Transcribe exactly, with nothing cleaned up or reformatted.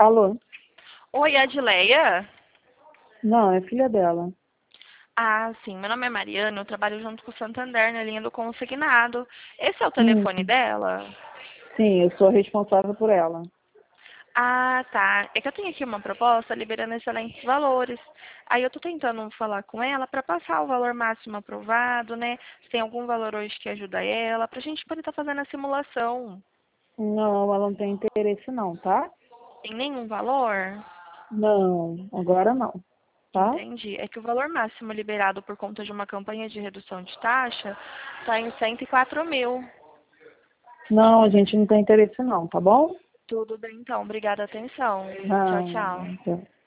Alô? Oi, Adileia? Não, é filha dela. Ah, sim. Meu nome é Mariana, eu trabalho junto com o Santander na linha do consignado. Esse é o Hum, telefone dela? sim, eu sou responsável por ela. Ah, tá. É que eu tenho aqui uma proposta liberando excelentes valores. Aí eu tô tentando falar com ela para passar o valor máximo aprovado, né? Se tem algum valor hoje que ajuda ela, pra gente poder estar fazendo a simulação. Não, ela não tem interesse não, tá? Tem nenhum valor? Não, agora não, tá? Entendi. É que o valor máximo liberado por conta de uma campanha de redução de taxa está em cento e quatro mil. Não, a gente não tem interesse não, tá bom? Tudo bem, então. Obrigada, atenção. Tchau, Não, tchau. não tem.